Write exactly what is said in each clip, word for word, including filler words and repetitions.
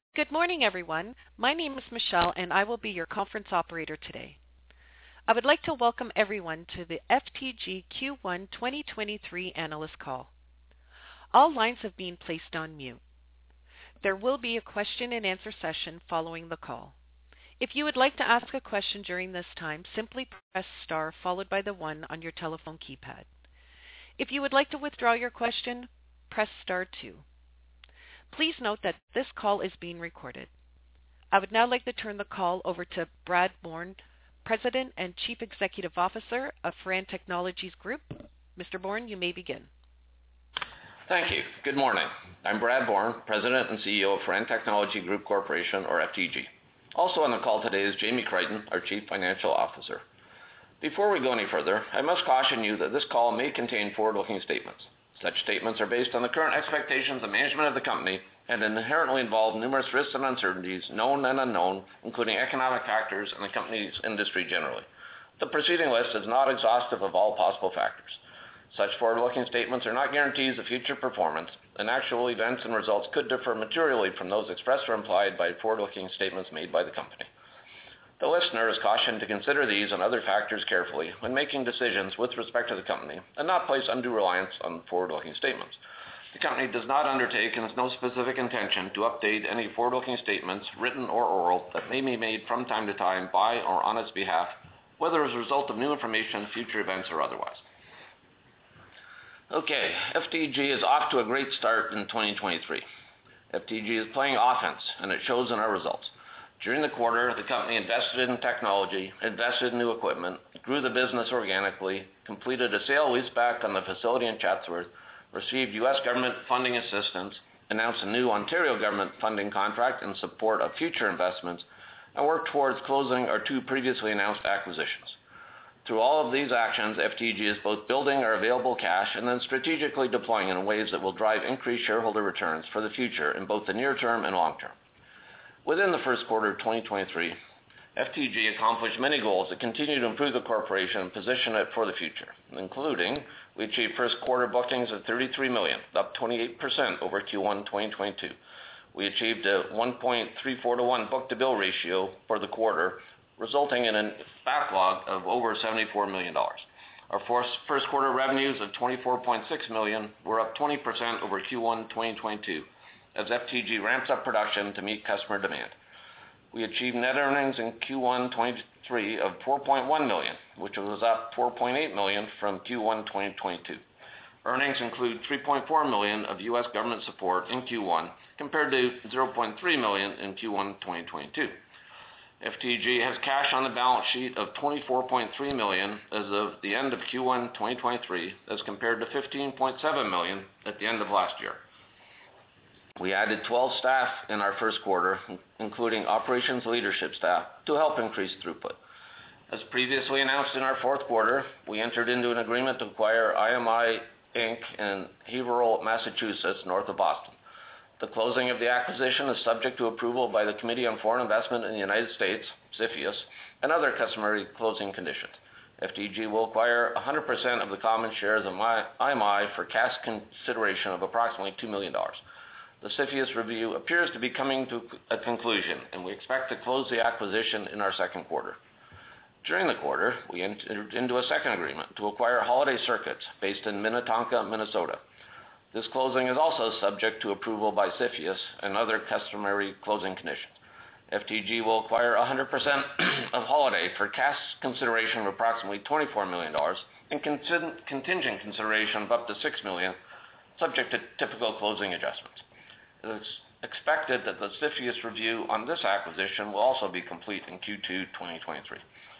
Good morning, everyone. My name is Michelle, and I will be your conference operator today. I would like to welcome everyone to the F T G Q one twenty twenty-three analyst call. All lines have been placed on mute. There will be a question and answer session following the call. If you would like to ask a question during this time, simply press star followed by the one on your telephone keypad. If you would like to withdraw your question, press star two. Please note that this call is being recorded. I would now like to turn the call over to Brad Bourne, President and Chief Executive Officer of Firan Technology Group. Mister Bourne, you may begin. Thank you. Good morning. I'm Brad Bourne, President and C E O of Firan Technology Group Corporation, or F T G. Also on the call today is Jamie Crichton, our Chief Financial Officer. Before we go any further, I must caution you that this call may contain forward-looking statements. Such statements are based on the current expectations of management of the company and inherently involve numerous risks and uncertainties, known and unknown, including economic factors and the company's industry generally. The preceding list is not exhaustive of all possible factors. Such forward-looking statements are not guarantees of future performance, and actual events and results could differ materially from those expressed or implied by forward-looking statements made by the company. The listener is cautioned to consider these and other factors carefully when making decisions with respect to the company and not place undue reliance on forward-looking statements. The company does not undertake and has no specific intention to update any forward-looking statements, written or oral, that may be made from time to time by or on its behalf, whether as a result of new information, future events, or otherwise. Okay, F T G is off to a great start in twenty twenty-three. F T G is playing offense, and it shows in our results. During the quarter, the company invested in technology, invested in new equipment, grew the business organically, completed a sale leaseback on the facility in Chatsworth, received U S government funding assistance, announced a new Ontario government funding contract in support of future investments, and worked towards closing our two previously announced acquisitions. Through all of these actions, F T G is both building our available cash and then strategically deploying in ways that will drive increased shareholder returns for the future in both the near term and long term. Within the first quarter of twenty twenty-three, F T G accomplished many goals that continue to improve the corporation and position it for the future, including we achieved first quarter bookings of thirty-three million dollars, up twenty-eight percent over Q one twenty twenty-two. We achieved a one point three four to one book-to-bill ratio for the quarter, resulting in a backlog of over seventy-four million dollars. Our first quarter revenues of twenty-four point six million dollars were up twenty percent over Q one twenty twenty-two, as F T G ramps up production to meet customer demand. We achieved net earnings in Q one twenty-three of four point one million dollars, which was up four point eight million dollars from Q one twenty twenty-two. Earnings include three point four million dollars of U S government support in Q one, compared to zero point three million dollars in Q one twenty twenty-two. F T G has cash on the balance sheet of twenty-four point three million dollars as of the end of Q one twenty twenty-three, as compared to fifteen point seven million dollars at the end of last year. We added twelve staff in our first quarter, including operations leadership staff, to help increase throughput. As previously announced in our fourth quarter, we entered into an agreement to acquire I M I Incorporated in Haverhill, Massachusetts, north of Boston. The closing of the acquisition is subject to approval by the Committee on Foreign Investment in the United States, CFIUS, and other customary closing conditions. F T G will acquire one hundred percent of the common shares of I M I for cash consideration of approximately two million dollars. The CFIUS review appears to be coming to a conclusion, and we expect to close the acquisition in our second quarter. During the quarter, we entered into a second agreement to acquire Holiday Circuits, based in Minnetonka, Minnesota. This closing is also subject to approval by CFIUS and other customary closing conditions. F T G will acquire one hundred percent of Holiday for cash consideration of approximately twenty-four million dollars and contingent consideration of up to six million dollars, subject to typical closing adjustments. It is expected that the CFIUS review on this acquisition will also be complete in Q two twenty twenty-three.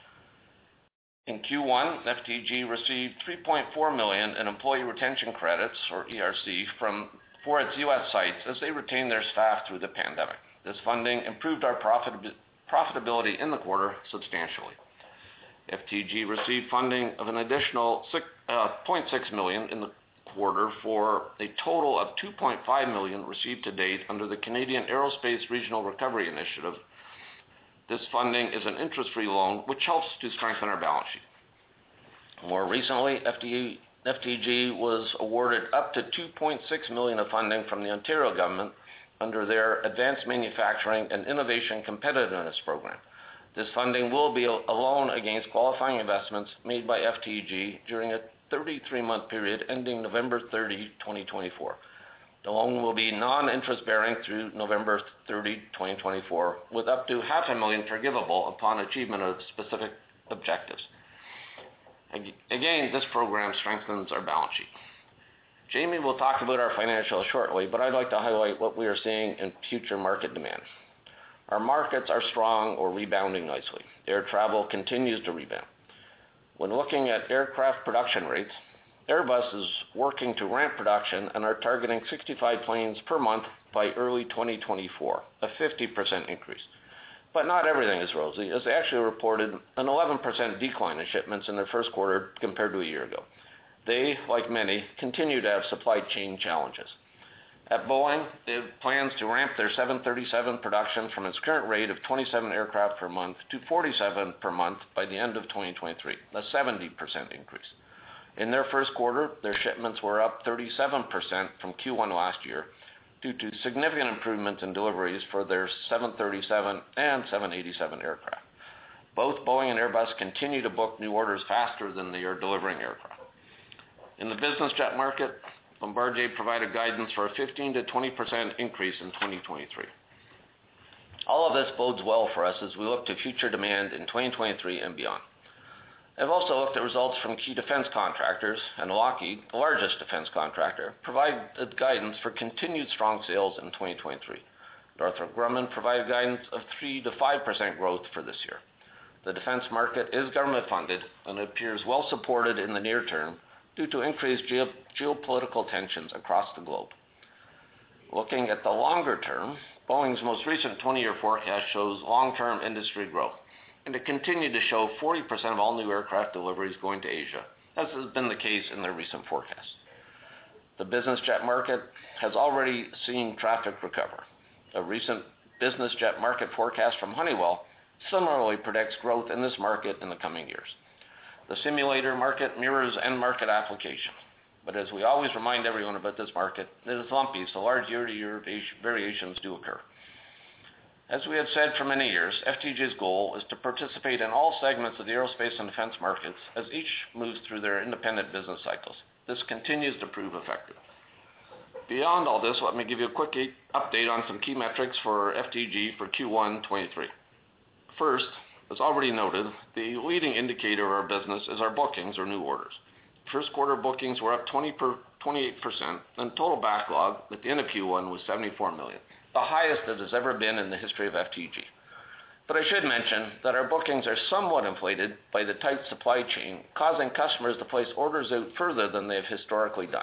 In Q one, F T G received three point four million dollars in employee retention credits, or E R C, from for its U S sites as they retained their staff through the pandemic. This funding improved our profit, profitability in the quarter substantially. F T G received funding of an additional six, uh, zero point six million dollars in the quarter for a total of two point five million dollars received to date under the Canadian Aerospace Regional Recovery Initiative. This funding is an interest-free loan, which helps to strengthen our balance sheet. More recently, F T G was awarded up to two point six million dollars of funding from the Ontario government under their Advanced Manufacturing and Innovation Competitiveness Program. This funding will be a loan against qualifying investments made by F T G during a thirty-three month period ending November thirtieth, twenty twenty-four. The loan will be non-interest bearing through November thirtieth, twenty twenty-four, with up to half a million forgivable upon achievement of specific objectives. Again, this program strengthens our balance sheet. Jamie will talk about our financials shortly, but I'd like to highlight what we are seeing in future market demand. Our markets are strong or rebounding nicely. Air travel continues to rebound. When looking at aircraft production rates, Airbus is working to ramp production and are targeting sixty-five planes per month by early twenty twenty-four, a fifty percent increase. But not everything is rosy, as they actually reported an eleven percent decline in shipments in their first quarter compared to a year ago. They, like many, continue to have supply chain challenges. At Boeing, they have plans to ramp their seven thirty-seven production from its current rate of twenty-seven aircraft per month to forty-seven per month by the end of twenty twenty-three, a seventy percent increase. In their first quarter, their shipments were up thirty-seven percent from Q one last year due to significant improvements in deliveries for their seven thirty-seven and seven eighty-seven aircraft. Both Boeing and Airbus continue to book new orders faster than they are delivering aircraft. In the business jet market, Bombardier provided guidance for a fifteen to twenty percent increase in twenty twenty-three. All of this bodes well for us as we look to future demand in twenty twenty-three and beyond. I've also looked at results from key defense contractors, and Lockheed, the largest defense contractor, provided guidance for continued strong sales in twenty twenty-three. Northrop Grumman provided guidance of three to five percent growth for this year. The defense market is government funded and appears well supported in the near term due to increased geo- geopolitical tensions across the globe. Looking at the longer term, Boeing's most recent twenty year forecast shows long-term industry growth, and it continued to show forty percent of all new aircraft deliveries going to Asia, as has been the case in their recent forecasts. The business jet market has already seen traffic recover. A recent business jet market forecast from Honeywell similarly predicts growth in this market in the coming years. The simulator market mirrors end market application, but as we always remind everyone about this market, it is lumpy, so large year-to-year variations do occur. As we have said for many years, F T G's goal is to participate in all segments of the aerospace and defense markets as each moves through their independent business cycles. This continues to prove effective. Beyond all this, let me give you a quick update on some key metrics for F T G for Q one twenty-three. First, as already noted, the leading indicator of our business is our bookings or new orders. First quarter bookings were up twenty-eight percent, and total backlog at the end of Q one was seventy-four million, the highest it has ever been in the history of F T G. But I should mention that our bookings are somewhat inflated by the tight supply chain, causing customers to place orders out further than they have historically done.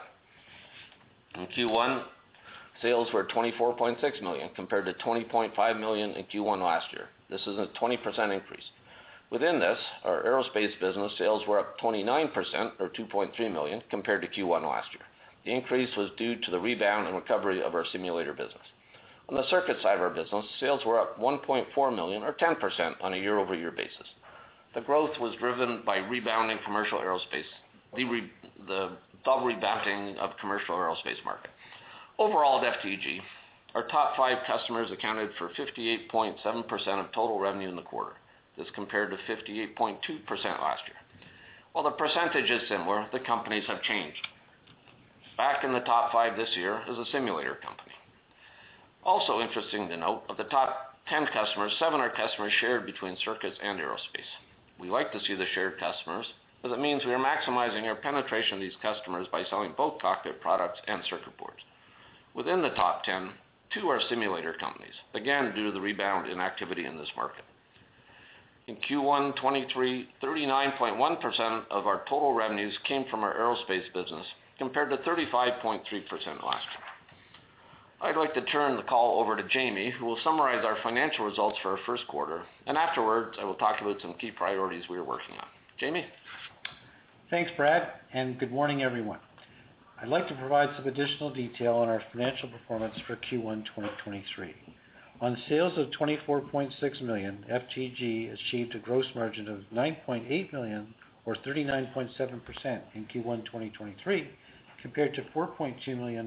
In Q one, sales were twenty-four point six million compared to twenty point five million in Q one last year. This is a twenty percent increase. Within this, our aerospace business sales were up twenty-nine percent or two point three million compared to Q one last year. The increase was due to the rebound and recovery of our simulator business. On the circuit side of our business, sales were up one point four million or ten percent on a year-over-year basis. The growth was driven by rebounding commercial aerospace, the, re, the, the rebounding of commercial aerospace market. Overall at F T G, our top five customers accounted for fifty-eight point seven percent of total revenue in the quarter. This compared to fifty-eight point two percent last year. While the percentage is similar, the companies have changed. Back in the top five this year is a simulator company. Also interesting to note, of the top ten customers, seven are customers shared between circuits and aerospace. We like to see the shared customers, as it means we are maximizing our penetration of these customers by selling both cockpit products and circuit boards. Within the top ten, two are simulator companies, again due to the rebound in activity in this market. In Q one twenty-three, thirty-nine point one percent of our total revenues came from our aerospace business, compared to thirty-five point three percent last year. I'd like to turn the call over to Jamie, who will summarize our financial results for our first quarter, and afterwards I will talk about some key priorities we are working on. Jamie? Thanks, Brad, and good morning, everyone. I'd like to provide some additional detail on our financial performance for Q one twenty twenty-three. On sales of twenty-four point six million dollars, F T G achieved a gross margin of nine point eight million dollars or thirty-nine point seven percent in Q one twenty twenty-three, compared to four point two million dollars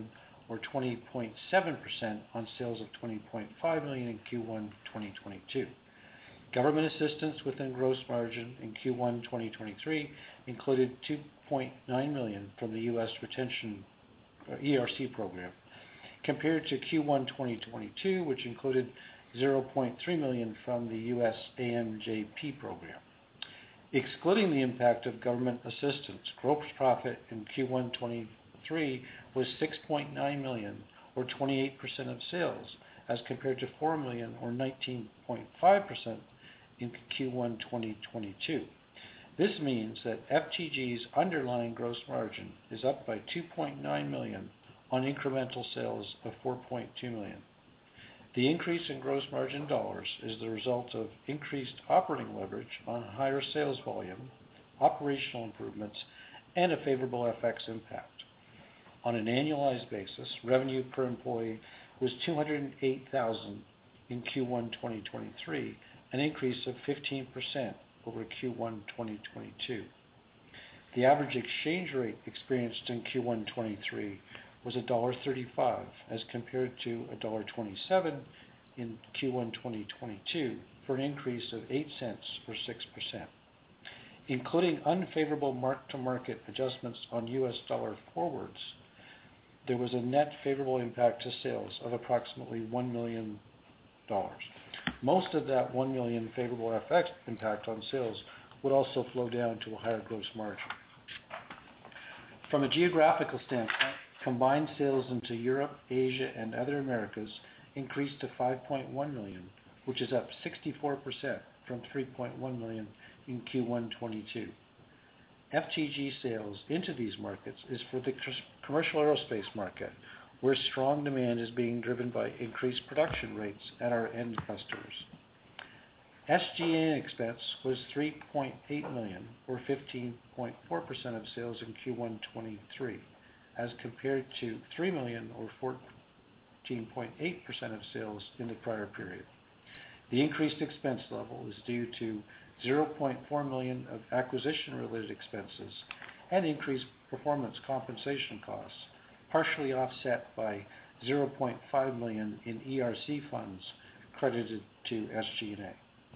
or twenty point seven percent on sales of twenty point five million dollars in Q one twenty twenty-two. Government assistance within gross margin in Q one twenty twenty-three included two point nine million dollars from the U S Retention uh, E R C program, compared to Q one twenty twenty-two, which included zero point three million dollars from the U S A M J P program. Excluding the impact of government assistance, gross profit in Q one twenty-three was six point nine million dollars, or twenty-eight percent of sales, as compared to four million dollars, or nineteen point five percent in Q one twenty twenty-two. This means that F T G's underlying gross margin is up by two point nine million dollars on incremental sales of four point two million dollars. The increase in gross margin dollars is the result of increased operating leverage on higher sales volume, operational improvements, and a favorable F X impact. On an annualized basis, revenue per employee was two hundred eight thousand dollars in Q one twenty twenty-three, an increase of fifteen percent over Q one twenty twenty-two. The average exchange rate experienced in Q one twenty-three was one dollar thirty-five as compared to one dollar twenty-seven in Q one twenty twenty-two, for an increase of eight cents or six percent. Including unfavorable mark-to-market adjustments on U S dollar forwards, there was a net favorable impact to sales of approximately one million dollars. Most of that one million dollars favorable F X impact on sales would also flow down to a higher gross margin. From a geographical standpoint, combined sales into Europe, Asia, and other Americas increased to five point one million dollars, which is up sixty-four percent from three point one million dollars in Q one twenty-two. F T G sales into these markets is for the commercial aerospace market, where strong demand is being driven by increased production rates at our end customers. S G and A expense was three point eight million dollars, or fifteen point four percent of sales in Q one twenty-three, as compared to three million dollars, or fourteen point eight percent of sales in the prior period. The increased expense level is due to zero point four million dollars of acquisition-related expenses and increased performance compensation costs, partially offset by zero point five million dollars in E R C funds credited to S G and A.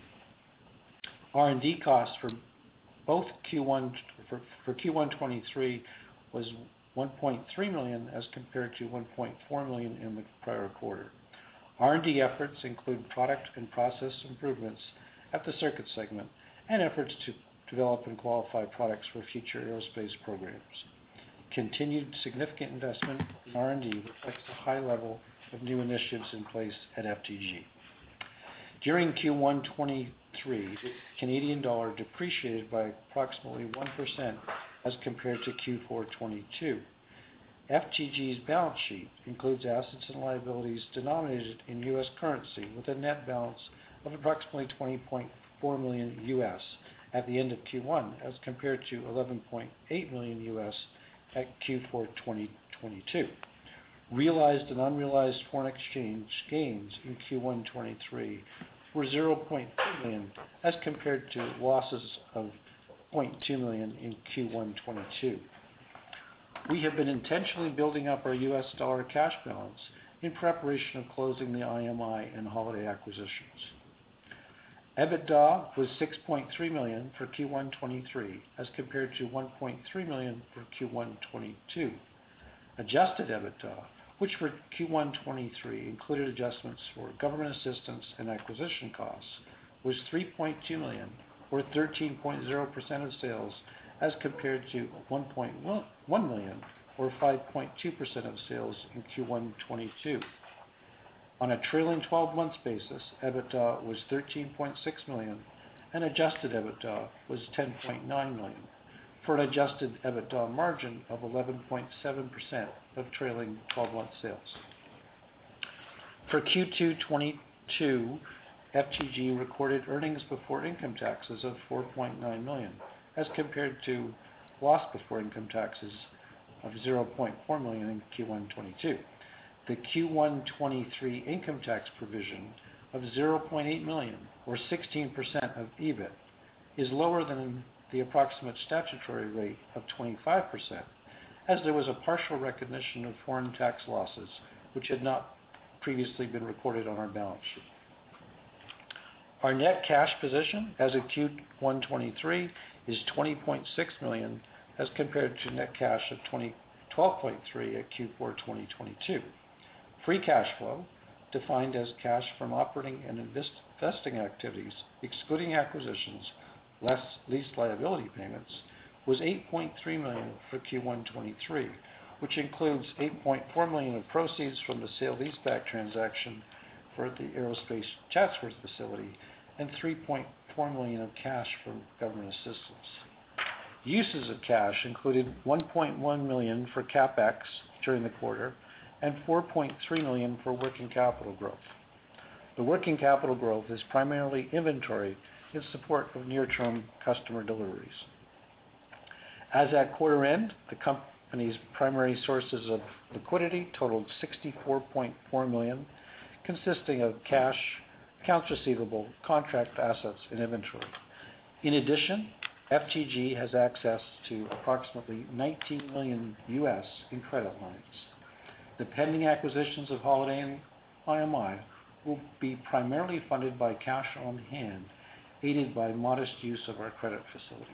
R and D costs for both Q one for, for Q one twenty-three was one point three million dollars as compared to one point four million dollars in the prior quarter. R and D efforts include product and process improvements at the circuit segment and efforts to develop and qualify products for future aerospace programs. Continued significant investment in R and D reflects the high level of new initiatives in place at F T G. During Q one twenty-three, the Canadian dollar depreciated by approximately one percent as compared to Q four twenty-two. F T G's balance sheet includes assets and liabilities denominated in U S currency with a net balance of approximately twenty point four million U S at the end of Q one as compared to eleven point eight million U S at Q four twenty twenty-two. Realized and unrealized foreign exchange gains in Q one twenty-three were zero point two million as compared to losses of zero point two million in Q one twenty-two. We have been intentionally building up our U S dollar cash balance in preparation of closing the I M I and Holiday acquisitions. EBITDA was six point three million dollars for Q one twenty-three as compared to one point three million dollars for Q one twenty-two. Adjusted EBITDA, which for Q one twenty-three included adjustments for government assistance and acquisition costs, was three point two million dollars, or thirteen point zero percent of sales, as compared to one point one million dollars, or five point two percent of sales in Q one twenty-two. On a trailing twelve months basis, EBITDA was thirteen point six million dollars and adjusted EBITDA was ten point nine million dollars, for an adjusted EBITDA margin of eleven point seven percent of trailing twelve month sales. For Q two twenty-two, F T G recorded earnings before income taxes of four point nine million dollars as compared to loss before income taxes of zero point four million dollars in Q one twenty-two. The Q one twenty-three income tax provision of zero point eight million dollars, or sixteen percent of E B I T, is lower than the approximate statutory rate of twenty-five percent, as there was a partial recognition of foreign tax losses, which had not previously been recorded on our balance sheet. Our net cash position as of Q one twenty-three is twenty point six million dollars as compared to net cash of twelve point three at Q four twenty twenty-two. Free cash flow, defined as cash from operating and invest, investing activities, excluding acquisitions, less lease liability payments, was eight point three million dollars for Q one twenty-three, which includes eight point four million dollars of proceeds from the sale-leaseback transaction for the Aerospace Chatsworth facility and three point four million dollars of cash from government assistance. Uses of cash included one point one million dollars for CapEx during the quarter and four point three million dollars for working capital growth. The working capital growth is primarily inventory in support of near-term customer deliveries. As at quarter end, the company's primary sources of liquidity totaled sixty-four point four million dollars, consisting of cash, accounts receivable, contract assets, and inventory. In addition, F T G has access to approximately nineteen million dollars U S in credit lines. The pending acquisitions of Holaday and I M I will be primarily funded by cash on hand, aided by modest use of our credit facilities.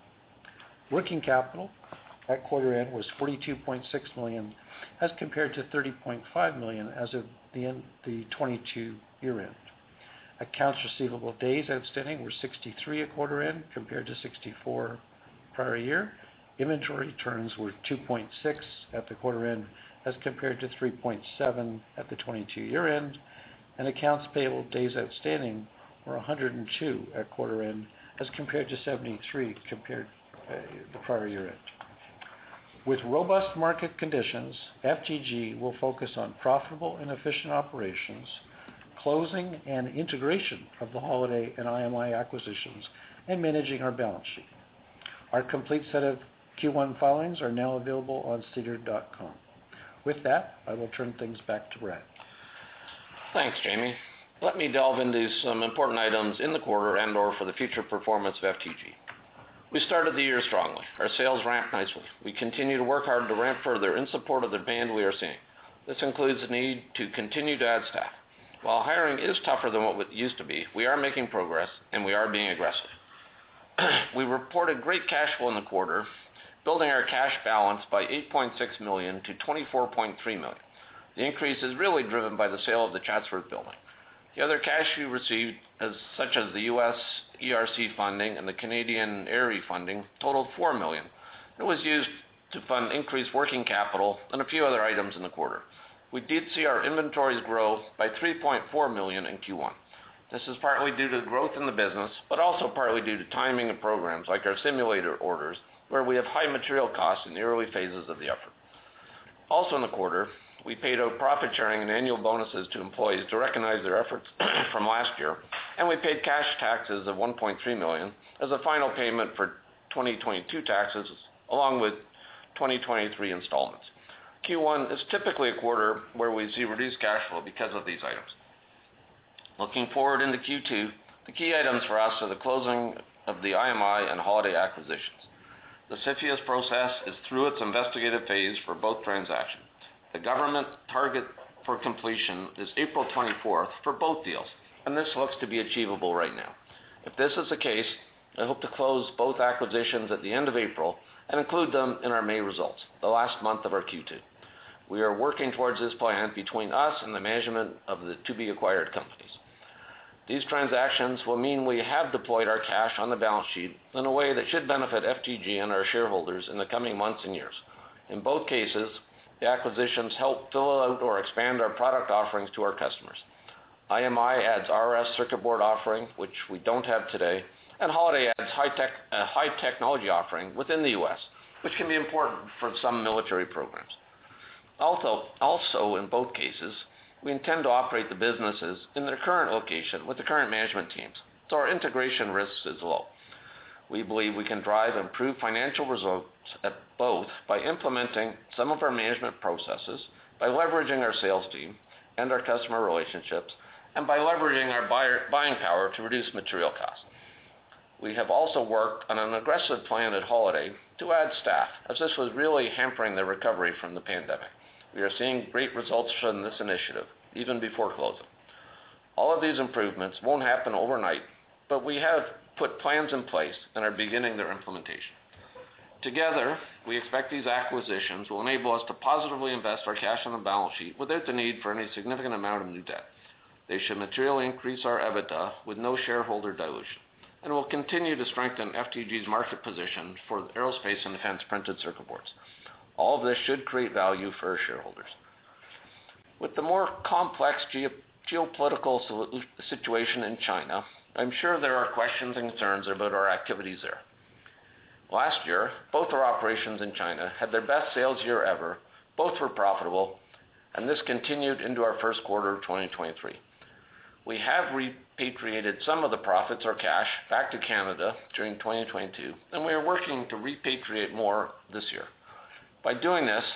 Working capital at quarter end was forty-two point six million dollars as compared to thirty point five million dollars as of the end the twenty-two year end. Accounts receivable days outstanding were sixty-three at quarter end compared to sixty-four prior year. Inventory turns were two point six at the quarter end as compared to three point seven at the twenty-two year end, and accounts payable days outstanding were one hundred two at quarter end as compared to seventy-three compared uh, the prior year end. With robust market conditions, F T G will focus on profitable and efficient operations, closing and integration of the Holaday and I M I acquisitions, and managing our balance sheet. Our complete set of Q one filings are now available on SEDAR dot com. With that, I will turn things back to Brad. Thanks, Jamie. Let me delve into some important items in the quarter and or for the future performance of F T G. We started the year strongly. Our sales ramped nicely. We continue to work hard to ramp further in support of the demand we are seeing. This includes the need to continue to add staff. While hiring is tougher than what it used to be, we are making progress and we are being aggressive. We reported great cash flow in the quarter, building our cash balance by eight point six million dollars to twenty-four point three million dollars. The increase is really driven by the sale of the Chatsworth building. The other cash we received, as, such as the U S E R C funding and the Canadian A R R I funding, totaled four million dollars. It was used to fund increased working capital and a few other items in the quarter. We did see our inventories grow by three point four million dollars in Q one. This is partly due to the growth in the business, but also partly due to timing of programs like our simulator orders, where we have high material costs in the early phases of the effort. Also in the quarter, we paid out profit sharing and annual bonuses to employees to recognize their efforts from last year, and we paid cash taxes of one point three million dollars as a final payment for twenty twenty-two taxes, along with twenty twenty-three installments. Q one is typically a quarter where we see reduced cash flow because of these items. Looking forward into Q two, the key items for us are the closing of the I M I and Holaday acquisitions. The CFIUS process is through its investigative phase for both transactions. The government target for completion is April twenty-fourth for both deals, and this looks to be achievable right now. If this is the case, I hope to close both acquisitions at the end of April and include them in our May results, the last month of our Q two. We are working towards this plan between us and the management of the to-be-acquired companies. These transactions will mean we have deployed our cash on the balance sheet in a way that should benefit F T G and our shareholders in the coming months and years. In both cases, the acquisitions help fill out or expand our product offerings to our customers. I M I adds R S circuit board offering, which we don't have today, and Holaday adds high-tech, uh, high technology offering within the U S, which can be important for some military programs. Also, also in both cases, we intend to operate the businesses in their current location with the current management teams, so our integration risk is low. We believe we can drive improved financial results at both by implementing some of our management processes, by leveraging our sales team and our customer relationships, and by leveraging our buyer, buying power to reduce material costs. We have also worked on an aggressive plan at Holaday to add staff, as this was really hampering the recovery from the pandemic. We are seeing great results from this initiative, even before closing. All of these improvements won't happen overnight, but we have put plans in place and are beginning their implementation. Together, we expect these acquisitions will enable us to positively invest our cash on the balance sheet without the need for any significant amount of new debt. They should materially increase our EBITDA with no shareholder dilution, and will continue to strengthen F T G's market position for aerospace and defense printed circuit boards. All of this should create value for our shareholders. With the more complex ge- geopolitical situation in China, I'm sure there are questions and concerns about our activities there. Last year, both our operations in China had their best sales year ever, both were profitable, and this continued into our first quarter of twenty twenty-three. We have repatriated some of the profits or cash back to Canada during twenty twenty-two, and we are working to repatriate more this year. By doing this,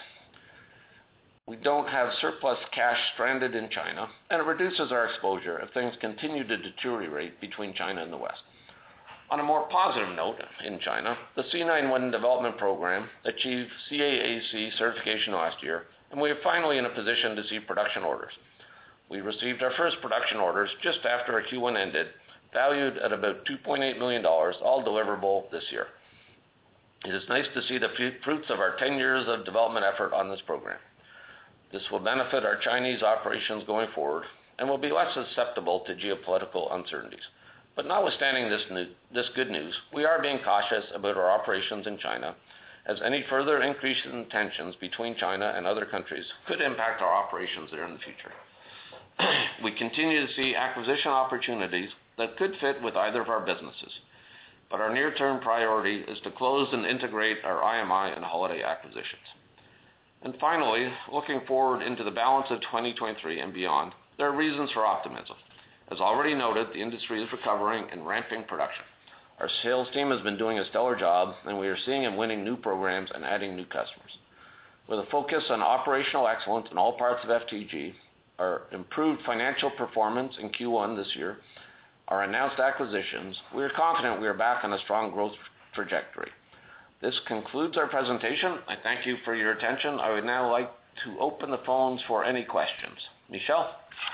we don't have surplus cash stranded in China, and it reduces our exposure if things continue to deteriorate between China and the West. On a more positive note, in China, the C ninety-one development program achieved C A A C certification last year, and we are finally in a position to see production orders. We received our first production orders just after our Q one ended, valued at about two point eight million dollars, all deliverable this year. It is nice to see the fruits of our ten years of development effort on this program. This will benefit our Chinese operations going forward and will be less susceptible to geopolitical uncertainties. But notwithstanding this, new, this good news, we are being cautious about our operations in China, as any further increase in tensions between China and other countries could impact our operations there in the future. We continue to see acquisition opportunities that could fit with either of our businesses, but our near-term priority is to close and integrate our I M I and Holaday acquisitions. And finally, looking forward into the balance of twenty twenty-three and beyond, there are reasons for optimism. As already noted, the industry is recovering and ramping production. Our sales team has been doing a stellar job, and we are seeing them winning new programs and adding new customers. With a focus on operational excellence in all parts of F T G, our improved financial performance in Q one this year, our announced acquisitions, we are confident we are back on a strong growth trajectory. This concludes our presentation. I thank you for your attention. I would now like to open the phones for any questions. Michelle?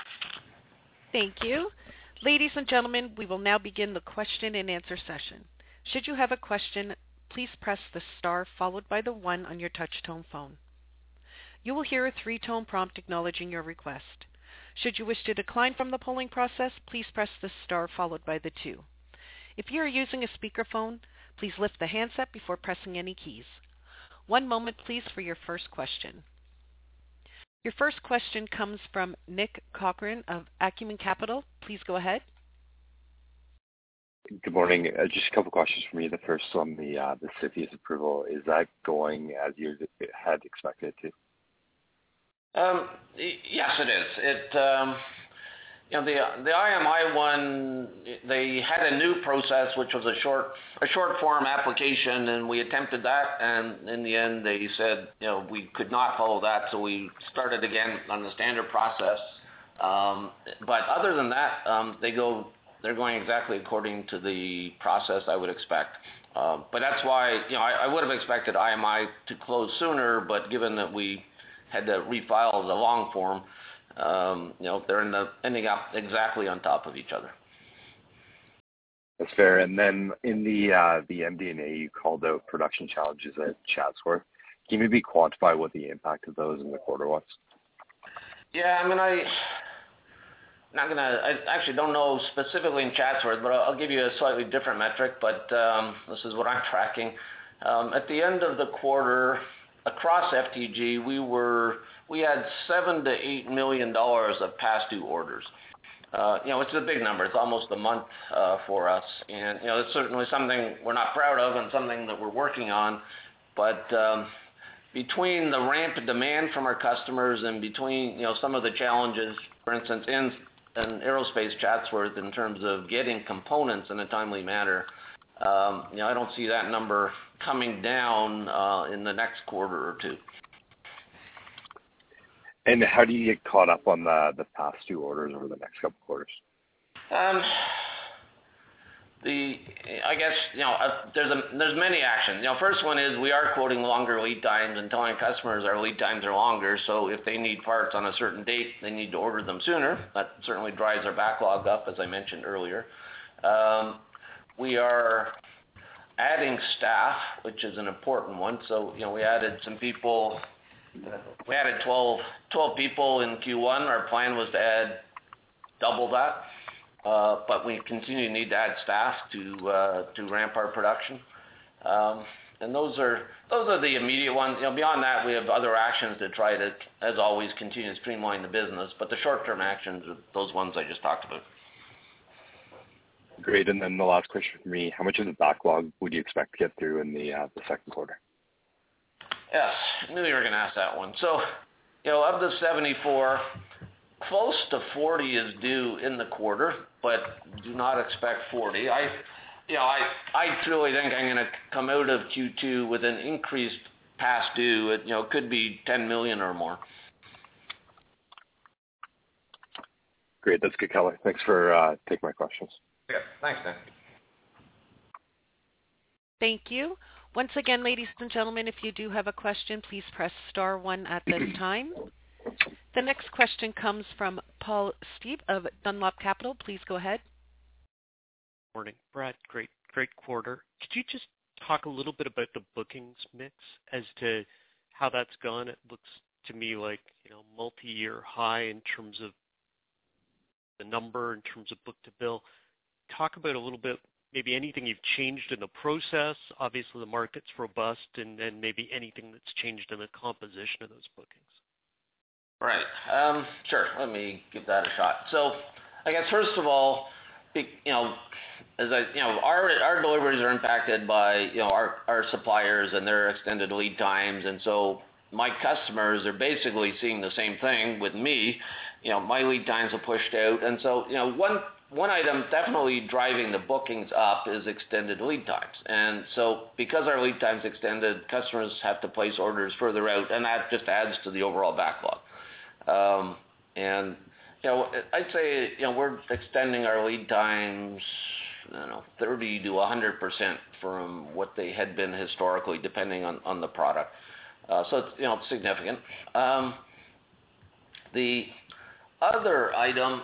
Thank you. Ladies and gentlemen, we will now begin the question and answer session. Should you have a question, please press the star followed by the one on your touch-tone phone. You will hear a three-tone prompt acknowledging your request. Should you wish to decline from the polling process, please press the star followed by the two. If you are using a speakerphone, please lift the handset before pressing any keys. One moment, please, for your first question. Your first question comes from Nick Cochran of Acumen Capital. Please go ahead. Good morning. Uh, just a couple questions for me. The first on the uh, the CFIUS approval. Is that going as you had expected it to? Um, yes, it is. It, um, you know, the the I M I one, they had a new process which was a short a short form application, and we attempted that, and in the end they said, you know, we could not follow that, so we started again on the standard process. Um, but other than that, um, they go they're going exactly according to the process I would expect. Uh, but that's why, you know, I, I would have expected I M I to close sooner, but given that we had to refile the long form, um, you know, they're in the, ending up exactly on top of each other. That's fair. And then in the uh, the M D and A, you called out production challenges at Chatsworth. Can you maybe quantify what the impact of those in the quarter was? Yeah, I mean, I not gonna. I actually don't know specifically in Chatsworth, but I'll, I'll give you a slightly different metric. But um, this is what I'm tracking. Um, at the end of the quarter, across F T G, we were we had seven to eight million dollars of past due orders. Uh, you know, it's a big number. It's almost a month uh, for us, and you know, it's certainly something we're not proud of and something that we're working on. But um, between the ramp in demand from our customers and between, you know, some of the challenges, for instance, in in aerospace Chatsworth in terms of getting components in a timely manner, um, you know, I don't see that number coming down uh, in the next quarter or two. And how do you get caught up on the the past due orders over the next couple of quarters? Um, the, I guess, you know, uh, there's a, there's many actions. You know, first one is we are quoting longer lead times and telling customers our lead times are longer. So if they need parts on a certain date, they need to order them sooner. That certainly drives our backlog up, as I mentioned earlier. Um, we are adding staff, which is an important one. So, you know, we added some people. We added twelve, twelve people in Q one. Our plan was to add double that. Uh, but we continue to need to add staff to uh, to ramp our production, um, and those are those are the immediate ones. You know, beyond that, we have other actions to try to, as always, continue to streamline the business. But the short-term actions are those ones I just talked about. Great. And then the last question for me: how much of the backlog would you expect to get through in the uh, the second quarter? Yes, I knew you were going to ask that one. So, you know, of the seventy-four. Close to forty is due in the quarter, but do not expect forty. I, you know, I, I truly think I'm going to come out of Q two with an increased past due. It, you know, could be ten million or more. Great, that's good color. Thanks for uh, taking my questions. Yeah, thanks, Nick. Thank you. Once again, ladies and gentlemen, if you do have a question, please press star one at this time. The next question comes from Paul Steep of Dunlop Capital. Please go ahead. Morning, Brad. Great, great quarter. Could you just talk a little bit about the bookings mix as to how that's gone? It looks to me like, you know, multi-year high in terms of the number, in terms of book to bill. Talk about a little bit, maybe anything you've changed in the process. Obviously, the market's robust, and then maybe anything that's changed in the composition of those bookings. Right. Um, sure. Let me give that a shot. So, I guess first of all, you know, as I, you know, our our deliveries are impacted by, you know, our our suppliers and their extended lead times, and so my customers are basically seeing the same thing with me. You know, my lead times are pushed out, and so, you know, one one item definitely driving the bookings up is extended lead times, and so because our lead times extended, customers have to place orders further out, and that just adds to the overall backlog. Um, and, you know, I'd say, you know, we're extending our lead times, I don't know, thirty to one hundred percent from what they had been historically, depending on, on the product. Uh, so it's, you know, significant. Um, the other item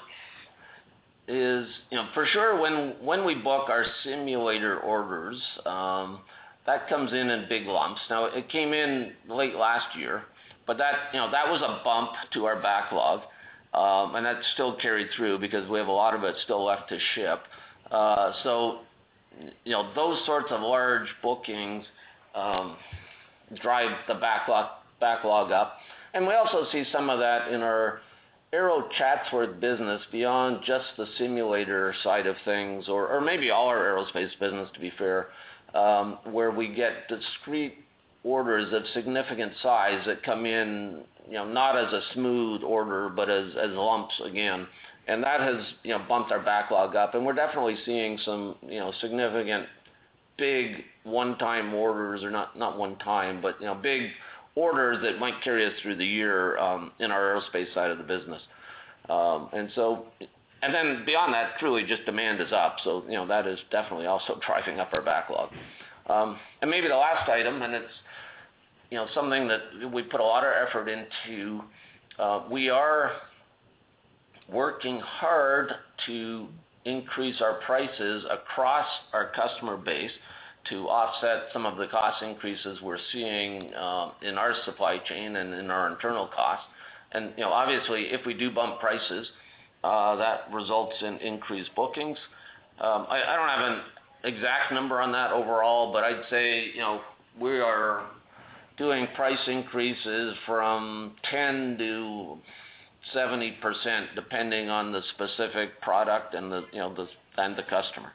is, you know, for sure when, when we book our simulator orders, um, that comes in in big lumps. Now, it came in late last year. But that, you know, that was a bump to our backlog, um, and that's still carried through because we have a lot of it still left to ship. Uh, so, you know, those sorts of large bookings um, drive the backlog backlog up, and we also see some of that in our Aero Chatsworth business beyond just the simulator side of things, or, or maybe all our aerospace business, to be fair, um, where we get discrete orders of significant size that come in, you know, not as a smooth order, but as, as lumps again. And that has, you know, bumped our backlog up. And we're definitely seeing some, you know, significant big one-time orders, or not, not one time, but, you know, big orders that might carry us through the year um, in our aerospace side of the business. Um, and so, and then beyond that, truly just demand is up. So, you know, that is definitely also driving up our backlog. Um, and maybe the last item, and it's, you know, something that we put a lot of effort into, uh, we are working hard to increase our prices across our customer base to offset some of the cost increases we're seeing uh, in our supply chain and in our internal costs. And, you know, obviously, if we do bump prices, uh, that results in increased bookings. Um, I, I don't have an exact number on that overall, but I'd say, you know, we are doing price increases from ten to seventy percent depending on the specific product and the, you know, the, and the customer.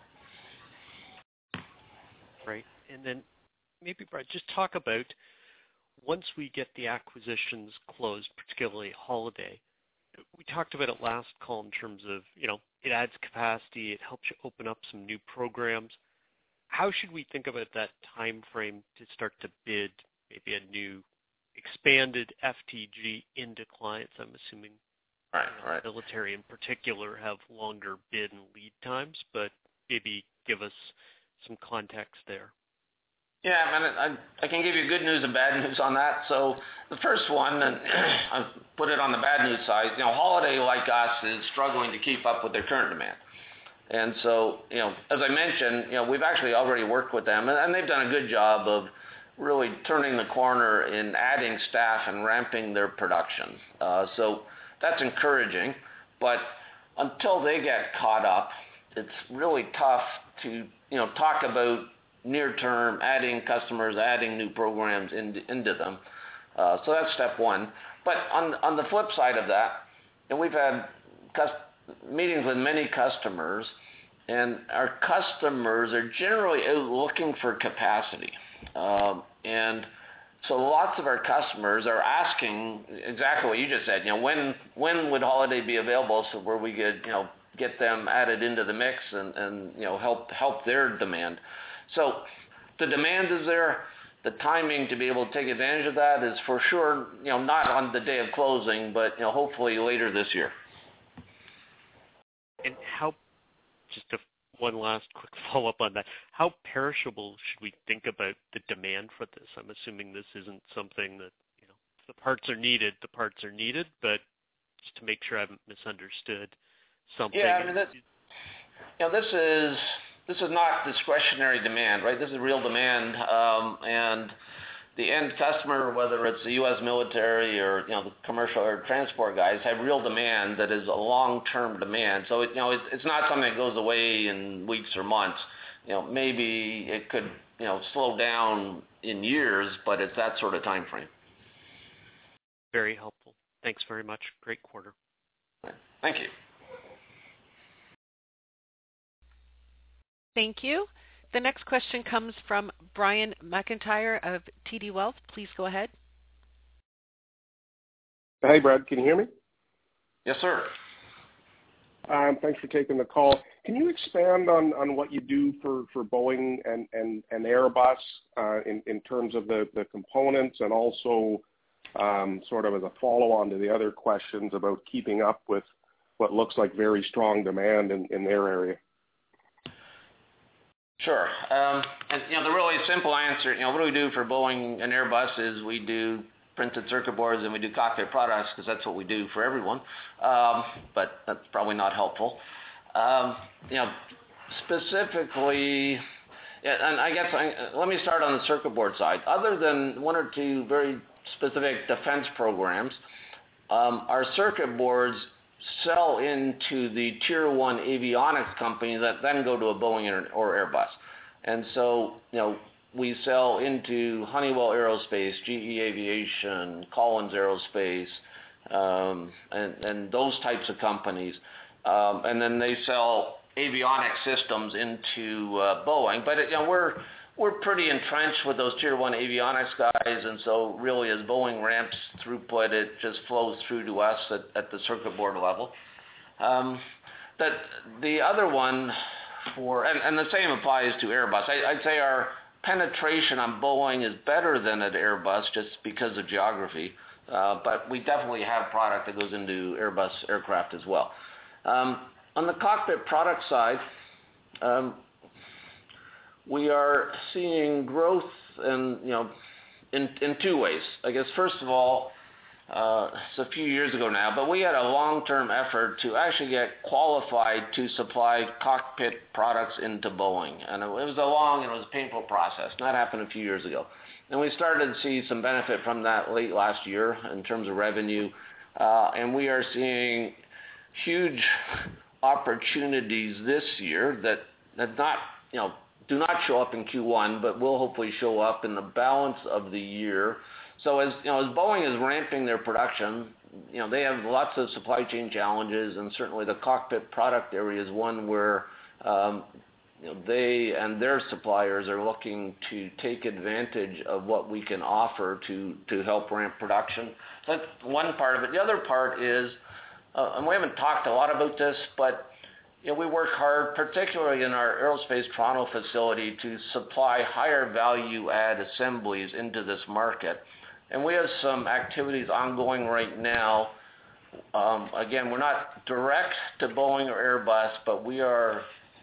Right. And then maybe, Brad, just talk about once we get the acquisitions closed, particularly Holiday. We talked about it last call in terms of, you know, it adds capacity, it helps you open up some new programs. How should we think about that time frame to start to bid maybe a new expanded F T G into clients? I'm assuming right, you know, right. military in particular have longer bid and lead times, but maybe give us some context there. Yeah, man, I, I can give you good news and bad news on that. So the first one, and I'll put it on the bad news side, you know, Holiday, like us, is struggling to keep up with their current demand. And so, you know, as I mentioned, you know, we've actually already worked with them, and, and they've done a good job of really turning the corner in adding staff and ramping their production. Uh, so that's encouraging, but until they get caught up, it's really tough to, you know, talk about near term, adding customers, adding new programs into, into them. Uh, so that's step one. But on, on the flip side of that, and we've had cus- meetings with many customers, and our customers are generally out looking for capacity. Um, and so lots of our customers are asking exactly what you just said, you know, when when would Holiday be available so where we could, you know, get them added into the mix and, and you know, help help their demand. So the demand is there. The timing to be able to take advantage of that is for sure, you know, not on the day of closing, but, you know, hopefully later this year. And how, just a, one last quick follow-up on that, how perishable should we think about the demand for this? I'm assuming this isn't something that, you know, if the parts are needed, the parts are needed, but just to make sure I haven't misunderstood something. Yeah, I mean, that, you know, this is... This is not discretionary demand, right? This is real demand, um, and the end customer, whether it's the U S military or, you know, the commercial or transport guys, have real demand that is a long-term demand. So, it, you know, it, it's not something that goes away in weeks or months. You know, maybe it could, you know, slow down in years, but it's that sort of time frame. Very helpful. Thanks very much. Great quarter. Thank you. Thank you. The next question comes from Brian McIntyre of T D Wealth. Please go ahead. Hi, Brad. Can you hear me? Yes, sir. Um, thanks for taking the call. Can you expand on, on what you do for, for Boeing and, and, and Airbus uh, in, in terms of the, the components and also um, sort of as a follow-on to the other questions about keeping up with what looks like very strong demand in, in their area? Sure. Um, and, you know, the really simple answer, you know, what do we do for Boeing and Airbus is we do printed circuit boards and we do cockpit products because that's what we do for everyone. Um, but that's probably not helpful. Um, you know, specifically, yeah, and I guess I, let me start on the circuit board side. Other than one or two very specific defense programs, um, our circuit boards sell into the tier one avionics companies that then go to a Boeing or Airbus. And so, you know, we sell into Honeywell Aerospace, G E Aviation, Collins Aerospace, um, and, and those types of companies. Um, and then they sell avionics systems into uh, Boeing. But, it, you know, we're we're pretty entrenched with those tier one avionics guys, and so really as Boeing ramps throughput, it just flows through to us at, at the circuit board level. Um, that the other one for, and, and the same applies to Airbus. I, I'd say our penetration on Boeing is better than at Airbus just because of geography, uh, but we definitely have product that goes into Airbus aircraft as well. Um, on the cockpit product side, um, we are seeing growth in, you know, in, in two ways. I guess, first of all, uh, it's a few years ago now, but we had a long-term effort to actually get qualified to supply cockpit products into Boeing. And it was a long and it was a painful process. And that happened a few years ago. And we started to see some benefit from that late last year in terms of revenue. Uh, and we are seeing huge opportunities this year that, that not, you know, do not show up in Q one, but will hopefully show up in the balance of the year. So as you know, as Boeing is ramping their production, you know, they have lots of supply chain challenges, and certainly the cockpit product area is one where um, you know, they and their suppliers are looking to take advantage of what we can offer to to help ramp production. So that's one part of it. The other part is, uh, and we haven't talked a lot about this, but you know, we work hard, particularly in our Aerospace Toronto facility, to supply higher value add assemblies into this market. And we have some activities ongoing right now. Um, again, we're not direct to Boeing or Airbus, but we are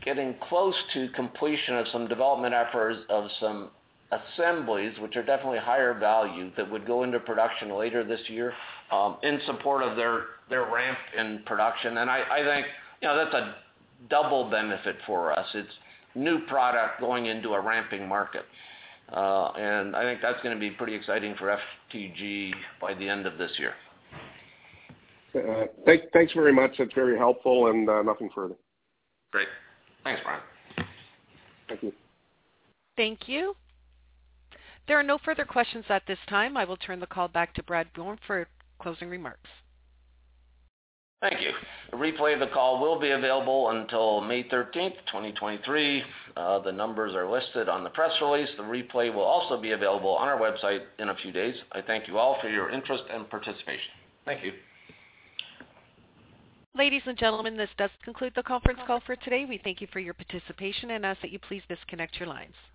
getting close to completion of some development efforts of some assemblies, which are definitely higher value, that would go into production later this year um, in support of their, their ramp in production. And I, I think, you know, that's a double benefit for us. It's new product going into a ramping market. Uh, and I think that's going to be pretty exciting for F T G by the end of this year. Uh, thank, thanks very much. That's very helpful, and uh, nothing further. Great. Thanks, Brian. Thank you. Thank you. There are no further questions at this time. I will turn the call back to Brad Bourne for closing remarks. Thank you. A replay of the call will be available until May thirteenth, twenty twenty-three. Uh, the numbers are listed on the press release. The replay will also be available on our website in a few days. I thank you all for your interest and participation. Thank you. Ladies and gentlemen, this does conclude the conference call for today. We thank you for your participation and ask that you please disconnect your lines.